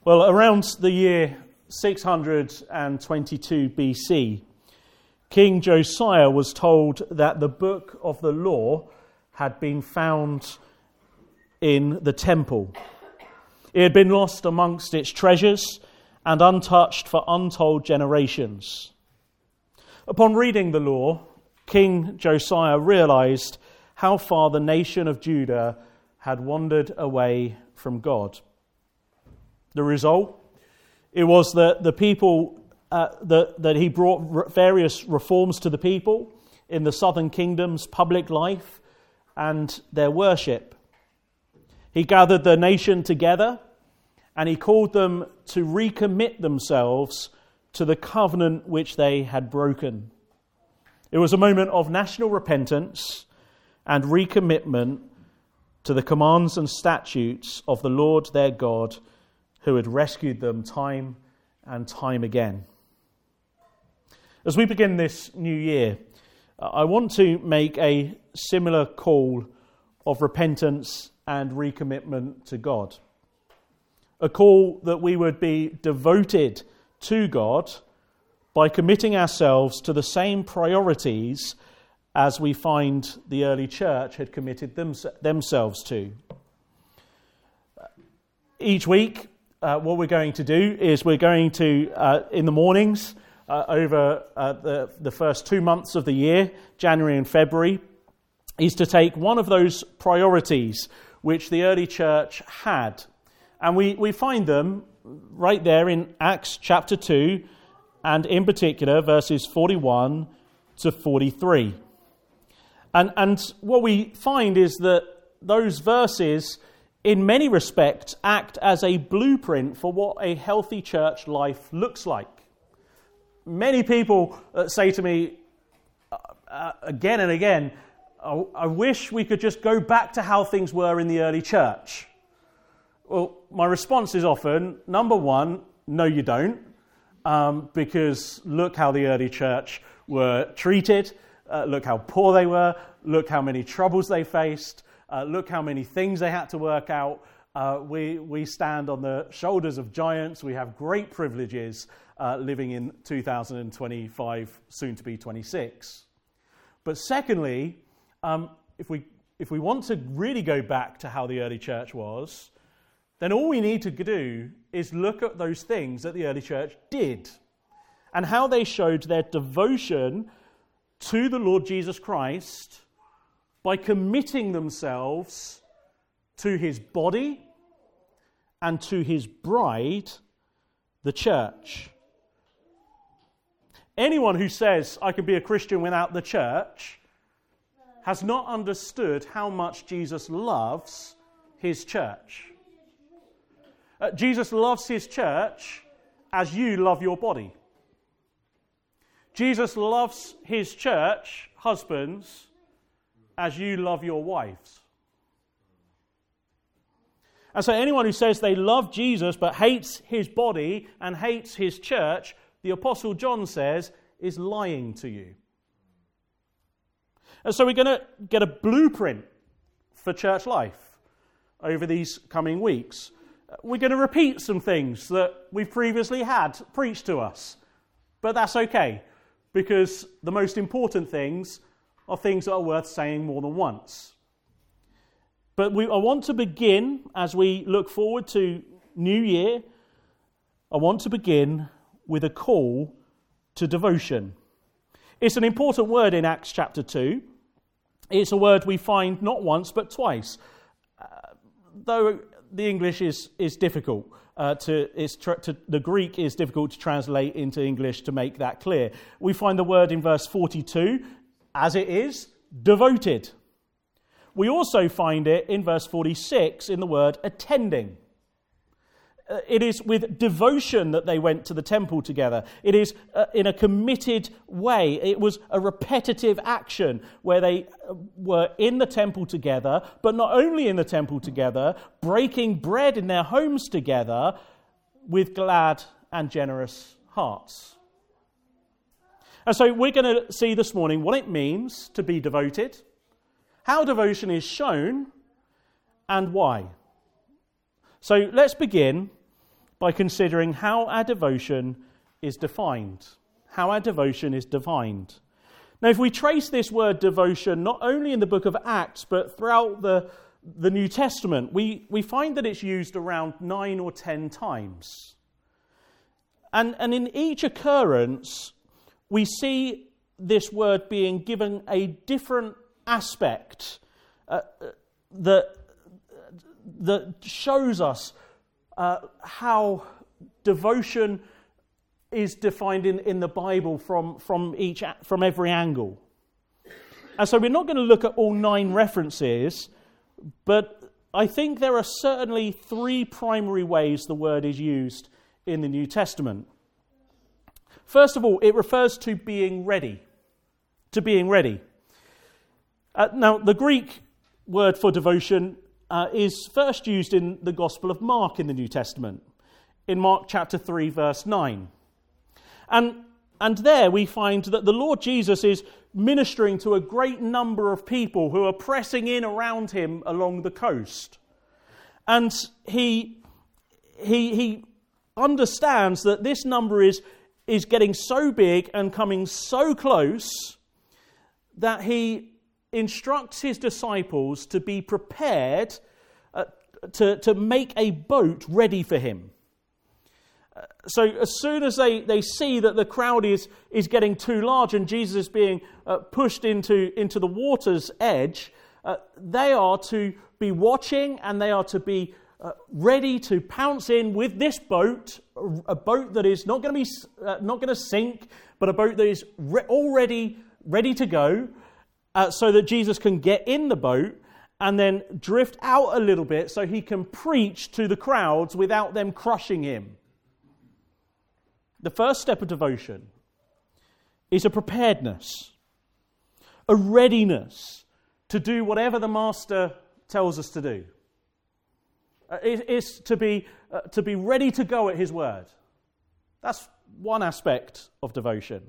Well, around the year 622 BC, King Josiah was told that the book of the law had been found in the temple. It had been lost amongst its treasures and untouched for untold generations. Upon reading the law, King Josiah realized how far the nation of Judah had wandered away from God. The result, it was that the people, that he brought various reforms to the people in the southern kingdom's public life and their worship. He gathered the nation together and he called them to recommit themselves to the covenant which they had broken. It was a moment of national repentance and recommitment to the commands and statutes of the Lord their God, who had rescued them time and time again. As we begin this new year, I want to make a similar call of repentance and recommitment to God. A call that we would be devoted to God by committing ourselves to the same priorities as we find the early church had committed themselves to. Each week, what we're going to do is we're going to, in the mornings, over the first 2 months of the year, January and February, is to take one of those priorities which the early church had. And we find them right there in Acts chapter 2, and in particular verses 41 to 43. And what we find is that those verses, in many respects, act as a blueprint for what a healthy church life looks like. Many people say to me again and again, I wish we could just go back to how things were in the early church. Well, my response is often, number one, no you don't, because look how the early church were treated, look how poor they were, look how many troubles they faced, look how many things they had to work out. We stand on the shoulders of giants. We have great privileges living in 2025, soon to be 26. But secondly, if we want to really go back to how the early church was, then all we need to do is look at those things that the early church did and how they showed their devotion to the Lord Jesus Christ by committing themselves to his body and to his bride, the church. Anyone who says, I can be a Christian without the church, has not understood how much Jesus loves his church. Jesus loves his church as you love your body. Jesus loves his church, husbands, as you love your wives. And so anyone who says they love Jesus but hates his body and hates his church, the Apostle John says, is lying to you. And so we're going to get a blueprint for church life over these coming weeks. We're going to repeat some things that we've previously had preached to us. But that's okay, because the most important things are things that are worth saying more than once. But I want to begin, as we look forward to New Year, I want to begin with a call to devotion. It's an important word in Acts chapter 2. It's a word we find not once but twice. Though the English is difficult, the Greek is difficult to translate into English to make that clear. We find the word in verse 42, as it is, devoted. We also find it in verse 46 in the word attending. It is with devotion that they went to the temple together. It is in a committed way. It was a repetitive action where they were in the temple together, but not only in the temple together, breaking bread in their homes together with glad and generous hearts. And so we're going to see this morning what it means to be devoted, how devotion is shown, and why. So let's begin by considering how our devotion is defined. How our devotion is defined. Now, if we trace this word devotion not only in the book of Acts, but throughout the New Testament, we find that it's used around 9 or 10 times. And in each occurrence, we see this word being given a different aspect that shows us how devotion is defined in the Bible from every angle. And so we're not going to look at all 9 references, but I think there are certainly 3 primary ways the word is used in the New Testament. First of all, it refers to being ready. To being ready. Now, the Greek word for devotion is first used in the Gospel of Mark in the New Testament, in Mark chapter 3, verse 9. And there we find that the Lord Jesus is ministering to a great number of people who are pressing in around him along the coast. And he understands that this number is getting so big and coming so close that he instructs his disciples to be prepared to make a boat ready for him. So as soon as they see that the crowd is getting too large and Jesus is being pushed into the water's edge, they are to be watching and they are to be ready to pounce in with this boat, a boat that is not going to sink, but a boat that is already ready to go, so that Jesus can get in the boat and then drift out a little bit so he can preach to the crowds without them crushing him. The first step of devotion is a preparedness, a readiness to do whatever the Master tells us to do. It is to be ready to go at his word. That's one aspect of devotion.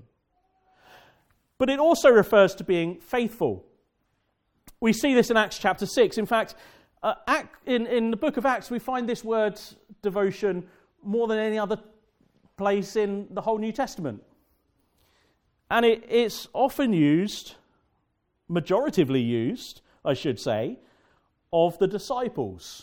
But it also refers to being faithful. We see this in Acts chapter 6. In fact, in the book of Acts, we find this word devotion more than any other place in the whole New Testament. And it's often used, majoritively used, I should say, of the disciples.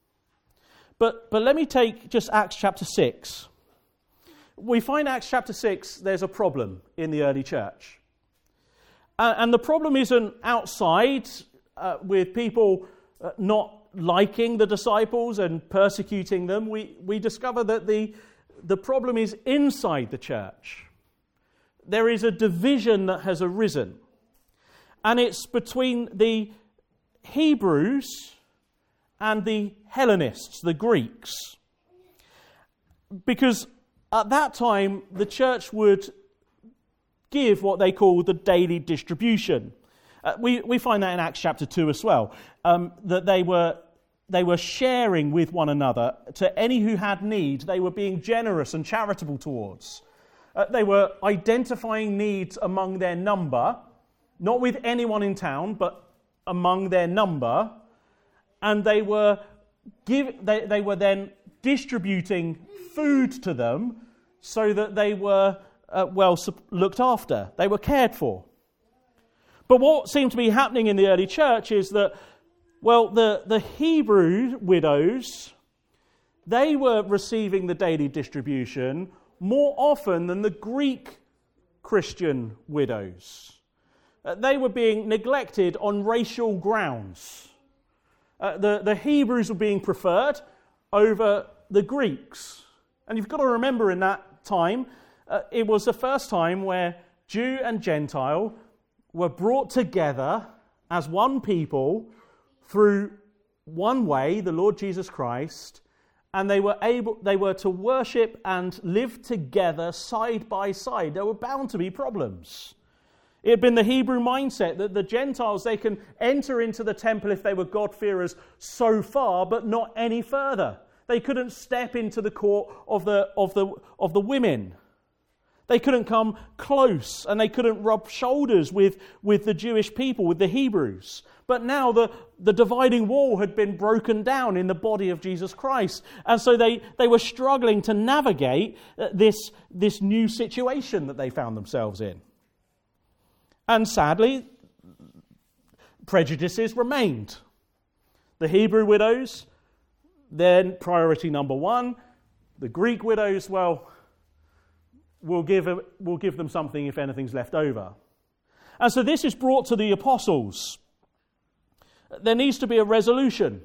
But let me take just Acts chapter 6. We find Acts chapter 6, there's a problem in the early church. And the problem isn't outside with people not liking the disciples and persecuting them. We discover that the problem is inside the church. There is a division that has arisen. And it's between the Hebrews and the Hellenists, the Greeks. Because at that time, the church would give what they call the daily distribution. We find that in Acts chapter 2 as well, that they were sharing with one another. To any who had need, they were being generous and charitable towards. They were identifying needs among their number, not with anyone in town, but among their number, and they were then distributing food to them so that they were well looked after. They were cared for. But what seemed to be happening in the early church is that, well, the Hebrew widows, they were receiving the daily distribution more often than the Greek Christian widows. They were being neglected on racial grounds. The Hebrews were being preferred over the Greeks. And you've got to remember in that time, it was the first time where Jew and Gentile were brought together as one people through one way, the Lord Jesus Christ, and they were to worship and live together side by side. There were bound to be problems. It had been the Hebrew mindset that the Gentiles, they can enter into the temple if they were God-fearers so far, but not any further. They couldn't step into the court of the women. They couldn't come close, and they couldn't rub shoulders with the Jewish people, with the Hebrews. But now the dividing wall had been broken down in the body of Jesus Christ. And so they were struggling to navigate this new situation that they found themselves in. And sadly, prejudices remained. The Hebrew widows, then priority number one. The Greek widows, well, we'll give them something if anything's left over. And so this is brought to the apostles. There needs to be a resolution.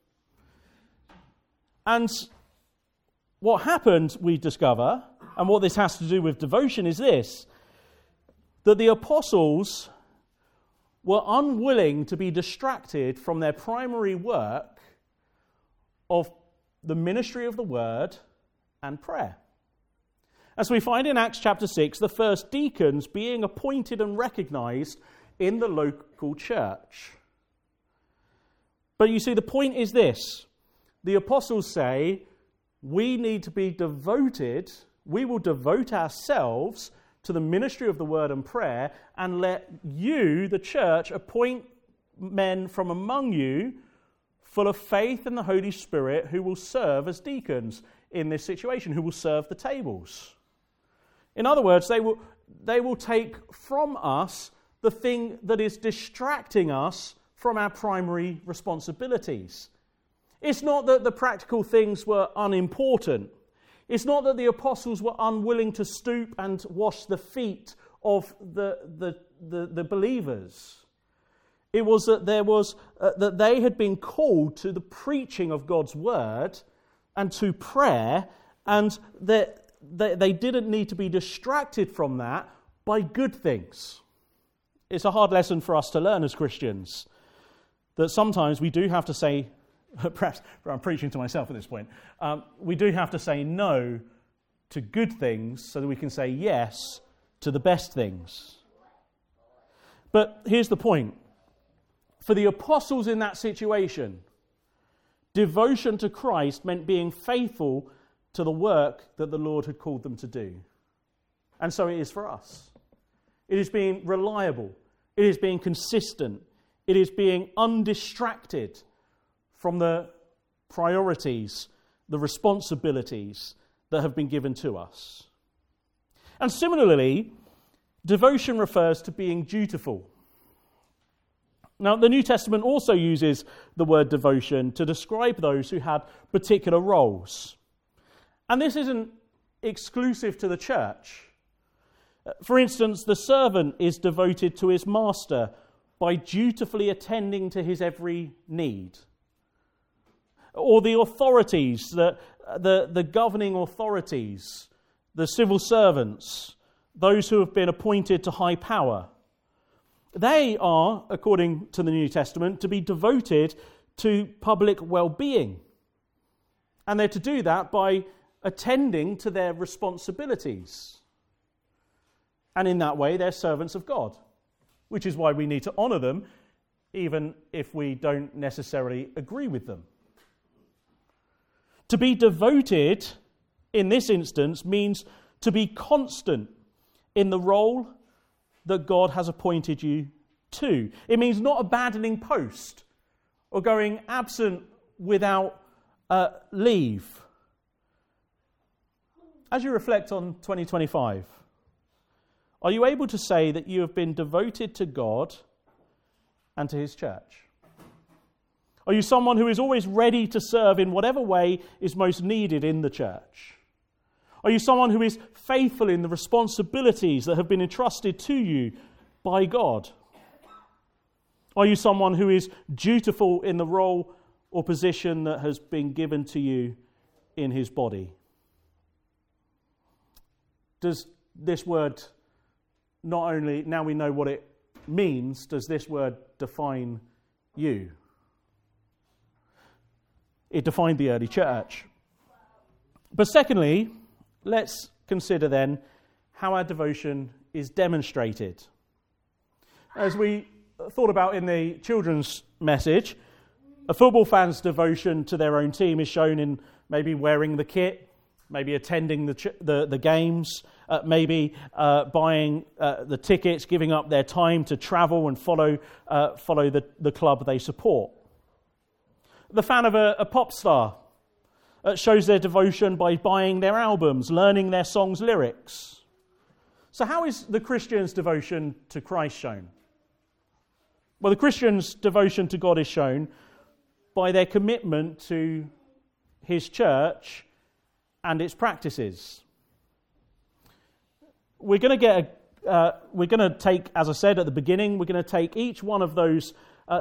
And what happened, we discover, and what this has to do with devotion is this, that the apostles were unwilling to be distracted from their primary work of the ministry of the word and prayer. As we find in Acts chapter 6, the first deacons being appointed and recognized in the local church. But you see, the point is this. The apostles say, we need to be devoted, we will devote ourselves to the ministry of the word and prayer, and let you, the church, appoint men from among you full of faith and the Holy Spirit who will serve as deacons in this situation, who will serve the tables. In other words, they will take from us the thing that is distracting us from our primary responsibilities. It's not that the practical things were unimportant. It's not that the apostles were unwilling to stoop and wash the feet of the believers. It was that that they had been called to the preaching of God's word and to prayer, and that they didn't need to be distracted from that by good things. It's a hard lesson for us to learn as Christians, that sometimes we do have to say, perhaps I'm preaching to myself at this point, we do have to say no to good things so that we can say yes to the best things. But here's the point. For the apostles in that situation, devotion to Christ meant being faithful to the work that the Lord had called them to do. And so it is for us. It is being reliable. It is being consistent. It is being undistracted from the priorities, the responsibilities that have been given to us. And similarly, devotion refers to being dutiful. Now, the New Testament also uses the word devotion to describe those who had particular roles. And this isn't exclusive to the church. For instance, the servant is devoted to his master by dutifully attending to his every need. Or the authorities, the governing authorities, the civil servants, those who have been appointed to high power. They are, according to the New Testament, to be devoted to public well-being. And they're to do that by attending to their responsibilities. And in that way, they're servants of God, which is why we need to honour them, even if we don't necessarily agree with them. To be devoted, in this instance, means to be constant in the role that God has appointed you to. It means not abandoning post or going absent without leave. As you reflect on 2025, are you able to say that you have been devoted to God and to his church? Are you someone who is always ready to serve in whatever way is most needed in the church? Are you someone who is faithful in the responsibilities that have been entrusted to you by God? Are you someone who is dutiful in the role or position that has been given to you in his body? Does this word not only, now we know what it means, does this word define you? It defined the early church. But secondly, let's consider then how our devotion is demonstrated. As we thought about in the children's message, a football fan's devotion to their own team is shown in maybe wearing the kit, maybe attending the games, maybe buying the tickets, giving up their time to travel and follow the club they support. The fan of a pop star shows their devotion by buying their albums, learning their songs' lyrics. So how is the Christian's devotion to Christ shown? Well, the Christian's devotion to God is shown by their commitment to his church and its practices. We're going to take, as I said at the beginning, we're going to take each one of those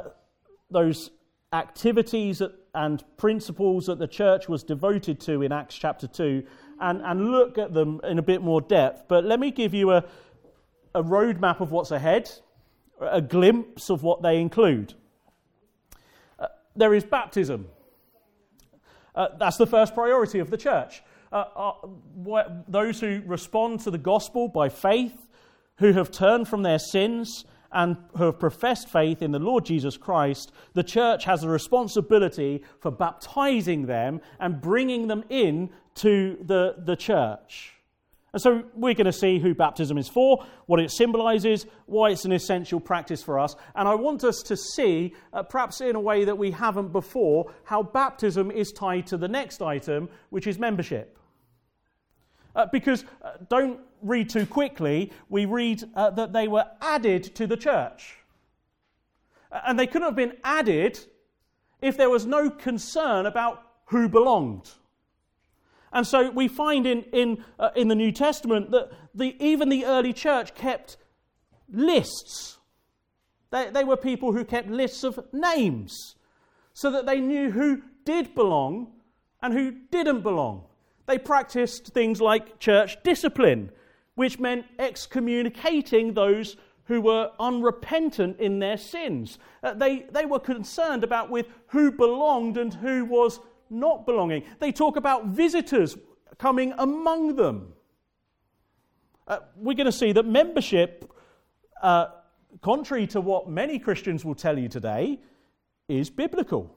activities and principles that the church was devoted to in Acts chapter 2 and look at them in a bit more depth. But let me give you a roadmap of what's ahead, a glimpse of what they include. There is baptism. That's the first priority of the church. Those who respond to the gospel by faith, who have turned from their sins and who have professed faith in the Lord Jesus Christ, the church has a responsibility for baptizing them and bringing them in to the church. And so we're going to see who baptism is for, what it symbolizes, why it's an essential practice for us. And I want us to see, perhaps in a way that we haven't before, how baptism is tied to the next item, which is membership. Because don't read too quickly, we read that they were added to the church. And they couldn't have been added if there was no concern about who belonged. And so we find in the New Testament that even the early church kept lists. They were people who kept lists of names so that they knew who did belong and who didn't belong. They practiced things like church discipline, which meant excommunicating those who were unrepentant in their sins. They were concerned about with who belonged and who was not belonging. They talk about visitors coming among them. We're going to see that membership, contrary to what many Christians will tell you today, is biblical.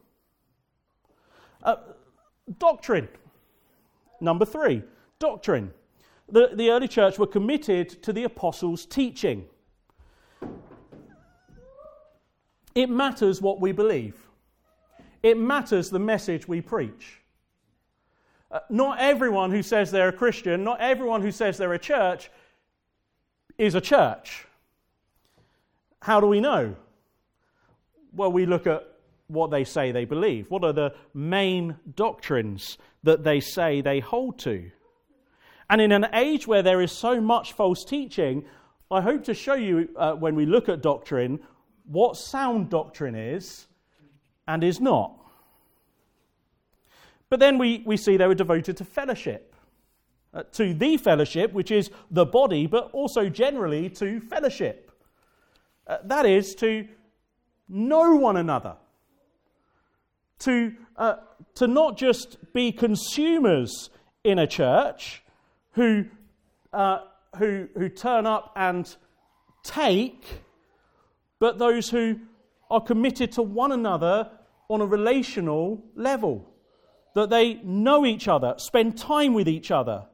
Doctrine. Number 3, doctrine. The early church were committed to the apostles' teaching. It matters what we believe. It matters the message we preach. Not everyone who says they're a Christian, not everyone who says they're a church is a church. How do we know? Well, we look at what they say they believe. What are the main doctrines that they say they hold to? And in an age where there is so much false teaching, I hope to show you, when we look at doctrine, what sound doctrine is and is not. But then we see they were devoted to fellowship, to the fellowship, which is the body, but also generally to fellowship. That is, to know one another, to not just be consumers in a church who turn up and take, but those who are committed to one another on a relational level, that they know each other, spend time with each other,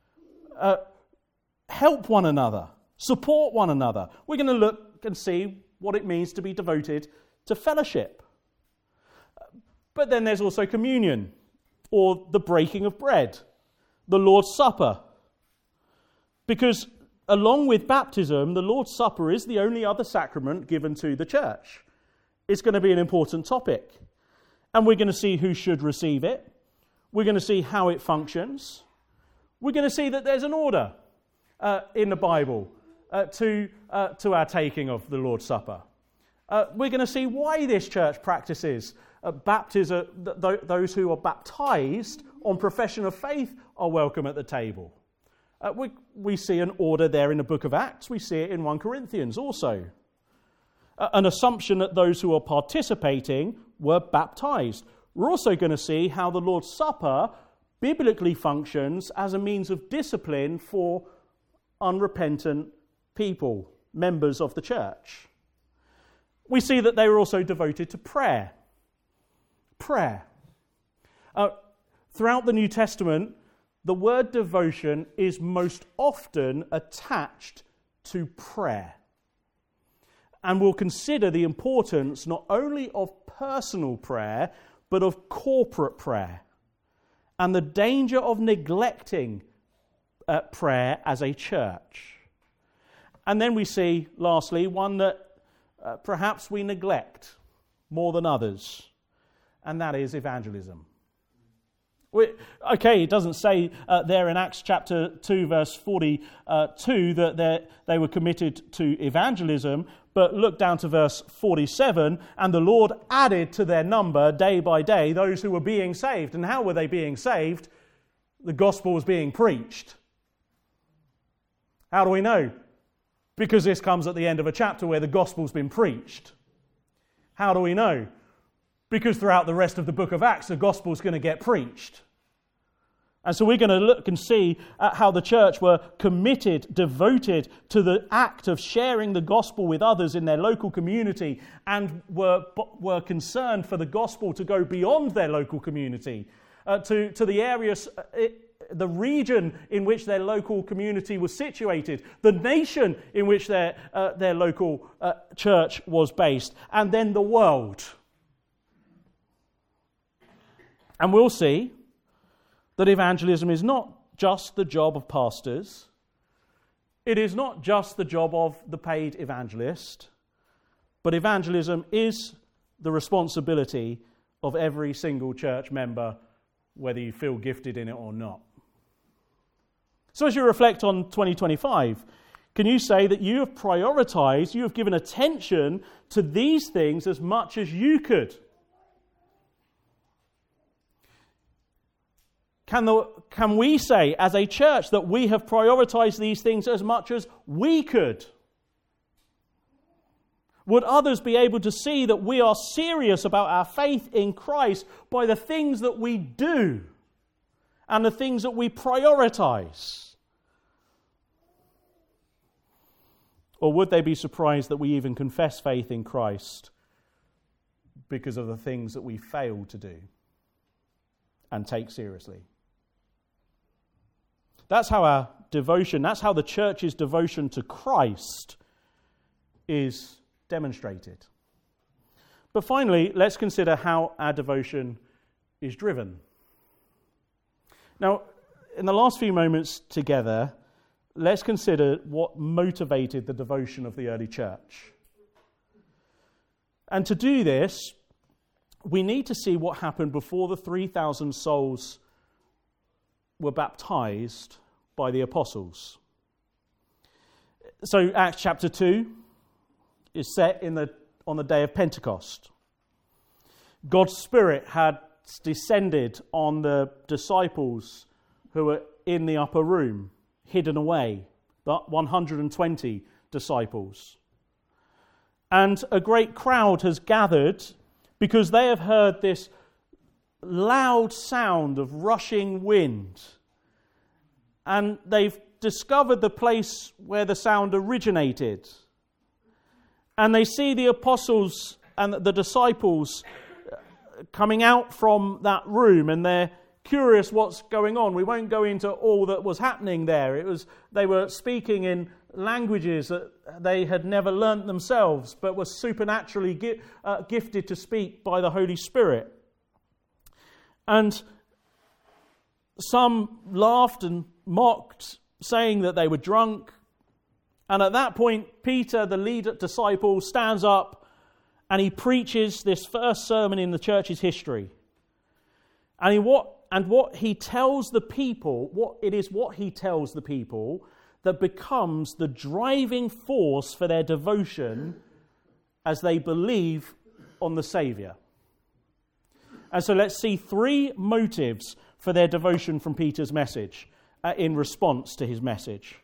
help one another, support one another. We're going to look and see what it means to be devoted to fellowship. But then there's also communion, or the breaking of bread, the Lord's Supper. Because along with baptism, the Lord's Supper is the only other sacrament given to the church. It's going to be an important topic. And we're going to see who should receive it. We're going to see how it functions. We're going to see that there's an order in the Bible to our taking of the Lord's Supper. We're going to see why this church practices baptism. Those who are baptized on profession of faith are welcome at the table. We see an order there in the book of Acts. We see it in 1 Corinthians also. An assumption that those who are participating were baptized. We're also going to see how the Lord's Supper biblically functions as a means of discipline for unrepentant people, members of the church. We see that they were also devoted to prayer. Prayer. Throughout the New Testament, the word devotion is most often attached to prayer. And we'll consider the importance not only of personal prayer, but of corporate prayer, and the danger of neglecting prayer as a church. And then we see, lastly, one that perhaps we neglect more than others, and that is evangelism. Okay, it doesn't say there in Acts chapter 2, verse 42 that they were committed to evangelism, but look down to verse 47, and the Lord added to their number day by day those who were being saved. And how were they being saved? The gospel was being preached. How do we know? Because this comes at the end of a chapter where the gospel's been preached. How do we know? Because throughout the rest of the book of Acts, the gospel's going to get preached. And so we're going to look and see how the church were committed, devoted to the act of sharing the gospel with others in their local community, and were concerned for the gospel to go beyond their local community, to the areas, the region in which their local community was situated, the nation in which their local church was based, and then the world. And we'll see that evangelism is not just the job of pastors. It is not just the job of the paid evangelist, but evangelism is the responsibility of every single church member, whether you feel gifted in it or not. So as you reflect on 2025, can you say that you have prioritized, you have given attention to these things as much as you could? Can we say as a church that we have prioritized these things as much as we could? Would others be able to see that we are serious about our faith in Christ by the things that we do and the things that we prioritize? Or would they be surprised that we even confess faith in Christ because of the things that we fail to do and take seriously? That's how our devotion, that's how the church's devotion to Christ is demonstrated. But finally, let's consider how our devotion is driven. Now, in the last few moments together, let's consider what motivated the devotion of the early church. And to do this, we need to see what happened before the 3,000 souls were baptized by the apostles. So Acts chapter 2 is set on the day of Pentecost. God's Spirit had descended on the disciples who were in the upper room, hidden away, the 120 disciples. And a great crowd has gathered because they have heard this loud sound of rushing wind. And they've discovered the place where the sound originated. And they see the apostles and the disciples coming out from that room, and they're curious what's going on. We won't go into all that was happening there. They were speaking in languages that they had never learnt themselves, but were supernaturally gifted to speak by the Holy Spirit. And some laughed and mocked, saying that they were drunk. And at that point, Peter, the lead disciple, stands up and he preaches this first sermon in the church's history. And what he tells the people, what he tells the people that becomes the driving force for their devotion as they believe on the Saviour. And so let's see three motives for their devotion from Peter's message in response to his message.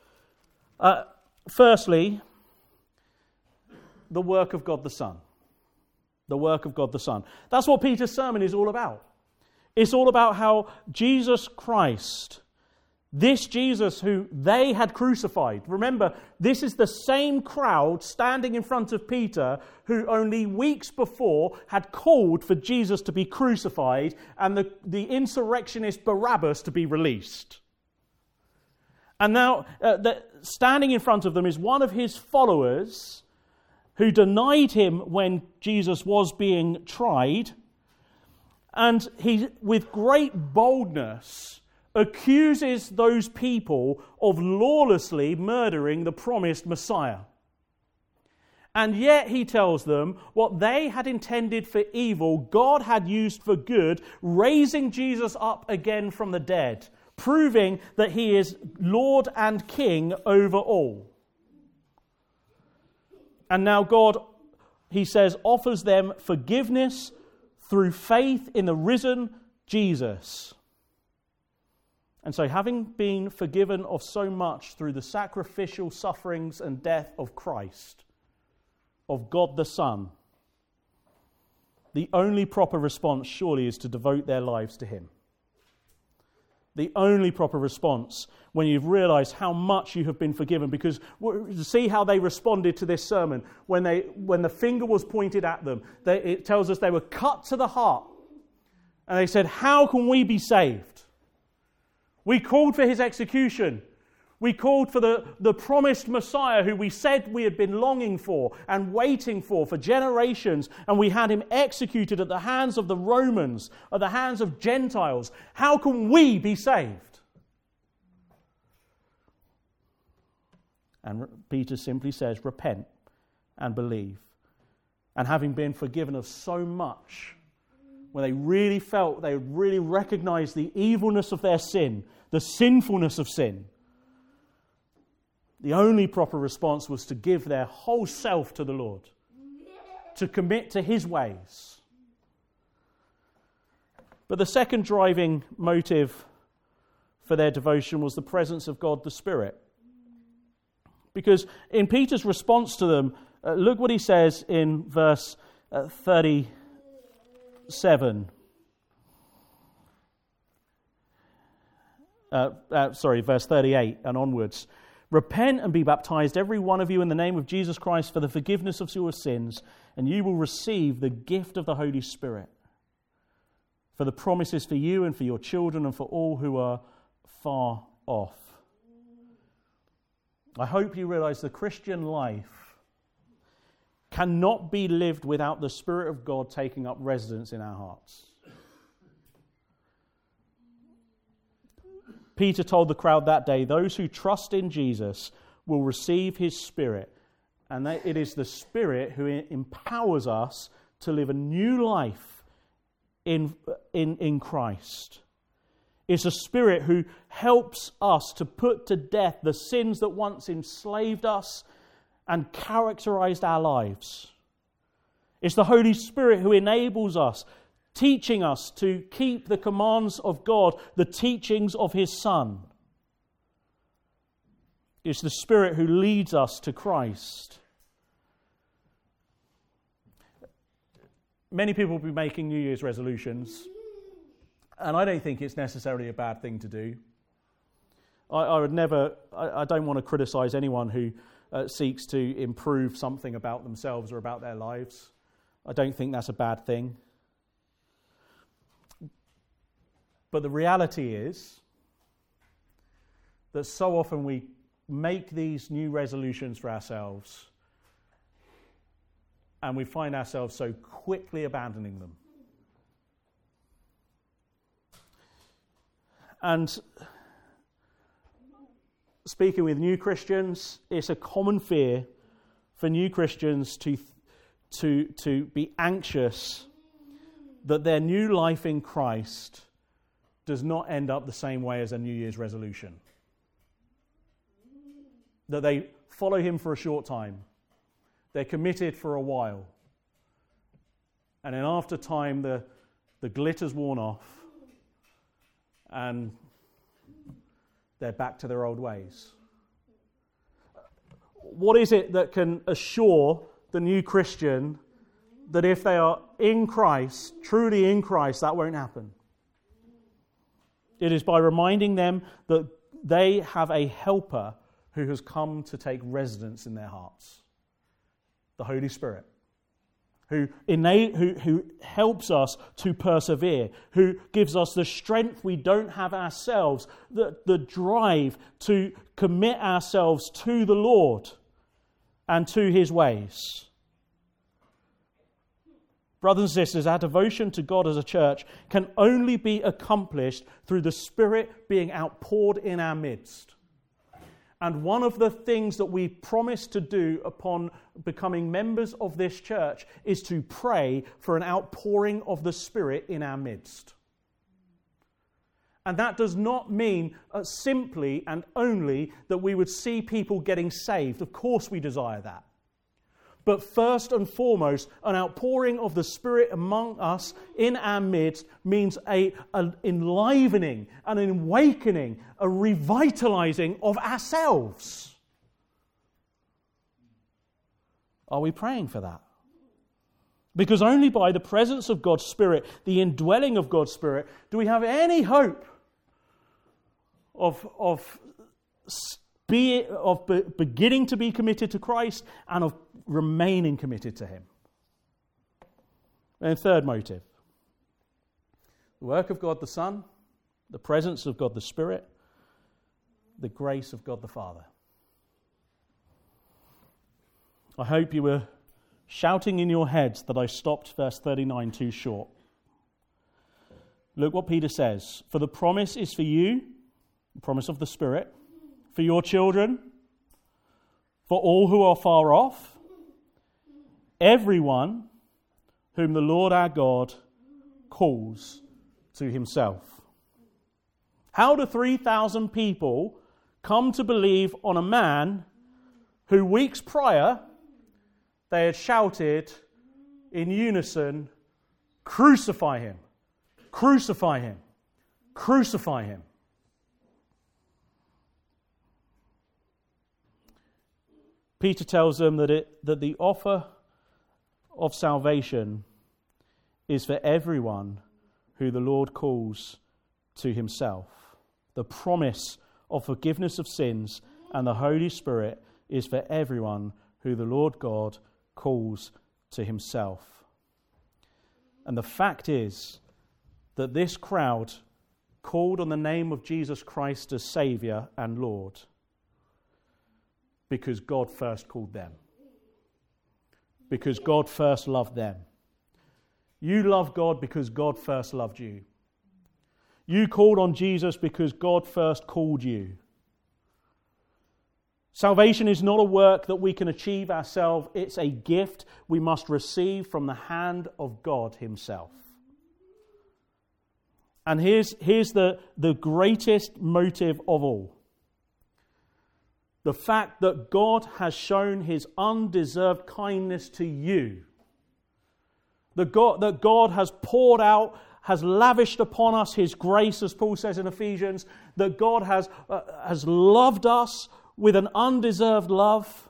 Firstly, the work of God the Son. The work of God the Son. That's what Peter's sermon is all about. It's all about how Jesus Christ This Jesus who they had crucified. Remember, this is the same crowd standing in front of Peter who only weeks before had called for Jesus to be crucified and the insurrectionist Barabbas to be released. And now, standing in front of them is one of his followers who denied him when Jesus was being tried. And he, with great boldness, accuses those people of lawlessly murdering the promised Messiah. And yet he tells them what they had intended for evil, God had used for good, raising Jesus up again from the dead, proving that he is Lord and King over all. And now God, he says, offers them forgiveness through faith in the risen Jesus. And so, having been forgiven of so much through the sacrificial sufferings and death of Christ, of God the Son, the only proper response surely is to devote their lives to him. The only proper response when you've realized how much you have been forgiven, because see how they responded to this sermon when the finger was pointed at them. It tells us they were cut to the heart. And they said, how can we be saved? We called for his execution. We called for the promised Messiah who we said we had been longing for and waiting for generations, and we had him executed at the hands of the Romans, at the hands of Gentiles. How can we be saved? And Peter simply says, repent and believe. And having been forgiven of so much, when they really felt, they really recognized the evilness of their sin, the sinfulness of sin, the only proper response was to give their whole self to the Lord, to commit to his ways. But the second driving motive for their devotion was the presence of God the Spirit. Because in Peter's response to them, look what he says in verse 37. Verse 38 and onwards. Repent and be baptized, every one of you, in the name of Jesus Christ for the forgiveness of your sins, and you will receive the gift of the Holy Spirit. For the promise is for you and for your children and for all who are far off. I hope you realize the Christian life cannot be lived without the Spirit of God taking up residence in our hearts. Peter told the crowd that day, those who trust in Jesus will receive his Spirit. And that it is the Spirit who empowers us to live a new life in Christ. It's a Spirit who helps us to put to death the sins that once enslaved us and characterized our lives. It's the Holy Spirit who enables us, teaching us to keep the commands of God, the teachings of his Son. It's the Spirit who leads us to Christ. Many people will be making New Year's resolutions, and I don't think it's necessarily a bad thing to do. I don't want to criticize anyone who seeks to improve something about themselves or about their lives. I don't think that's a bad thing. But the reality is that so often we make these new resolutions for ourselves and we find ourselves so quickly abandoning them. And speaking with new Christians, it's a common fear for new Christians to be anxious that their new life in Christ does not end up the same way as a New Year's resolution. That they follow him for a short time, they're committed for a while, and then after time the glitter's worn off and they're back to their old ways. What is it that can assure the new Christian that if they are in Christ, truly in Christ, that won't happen? It is by reminding them that they have a helper who has come to take residence in their hearts. The Holy Spirit. Who helps us to persevere, who gives us the strength we don't have ourselves, the drive to commit ourselves to the Lord and to His ways. Brothers and sisters, our devotion to God as a church can only be accomplished through the Spirit being outpoured in our midst. And one of the things that we promise to do upon becoming members of this church is to pray for an outpouring of the Spirit in our midst. And that does not mean simply and only that we would see people getting saved. Of course we desire that. But first and foremost, an outpouring of the Spirit among us in our midst means an enlivening, an awakening, a revitalizing of ourselves. Are we praying for that? Because only by the presence of God's Spirit, the indwelling of God's Spirit, do we have any hope of beginning to be committed to Christ and of remaining committed to Him. And third motive, the work of God the Son, the presence of God the Spirit, the grace of God the Father. I hope you were shouting in your heads that I stopped verse 39 too short. Look what Peter says. For the promise is for you, the promise of the Spirit, for your children, for all who are far off, everyone whom the Lord our God calls to Himself. How do 3,000 people come to believe on a man who weeks prior they had shouted in unison, "Crucify Him, crucify Him, crucify Him"? Peter tells them that the offer of salvation is for everyone who the Lord calls to Himself. The promise of forgiveness of sins and the Holy Spirit is for everyone who the Lord God calls to Himself. And the fact is that this crowd called on the name of Jesus Christ as Saviour and Lord because God first called them. Because God first loved them. You love God because God first loved you. You called on Jesus because God first called you. Salvation is not a work that we can achieve ourselves. It's a gift we must receive from the hand of God Himself. And here's the greatest motive of all. The fact that God has shown His undeserved kindness to you. That God has poured out, has lavished upon us His grace, as Paul says in Ephesians. That God has loved us with an undeserved love.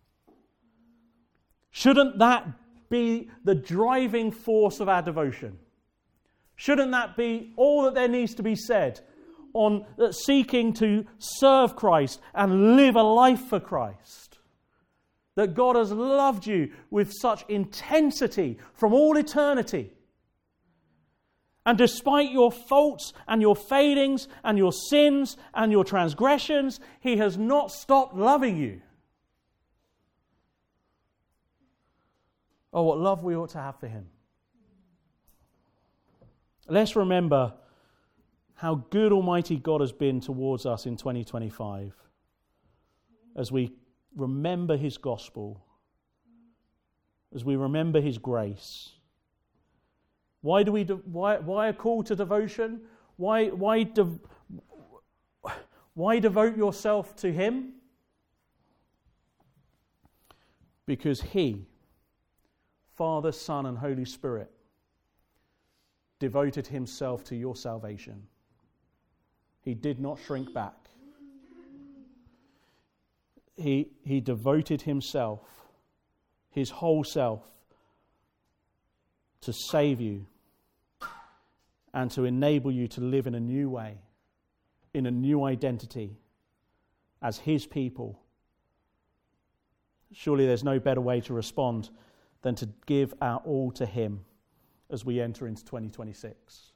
Shouldn't that be the driving force of our devotion? Shouldn't that be all that there needs to be said on seeking to serve Christ and live a life for Christ? That God has loved you with such intensity from all eternity. And despite your faults and your failings and your sins and your transgressions, He has not stopped loving you. Oh, what love we ought to have for Him. Let's remember how good Almighty God has been towards us in 2025 as we remember His gospel, as we remember His grace. Why a call to devotion? Why devote yourself to Him? Because He, Father, Son, and Holy Spirit, devoted Himself to your salvation. He did not shrink back. He devoted Himself, His whole self, to save you and to enable you to live in a new way, in a new identity, as his people. Surely there's no better way to respond than to give our all to him as we enter into 2026.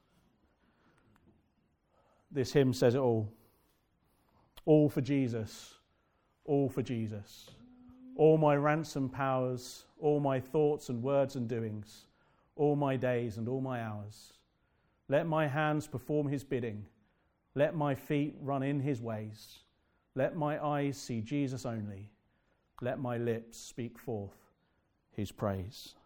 This hymn says it all. All for Jesus, all for Jesus. All my ransom powers, all my thoughts and words and doings, all my days and all my hours. Let my hands perform his bidding. Let my feet run in his ways. Let my eyes see Jesus only. Let my lips speak forth his praise.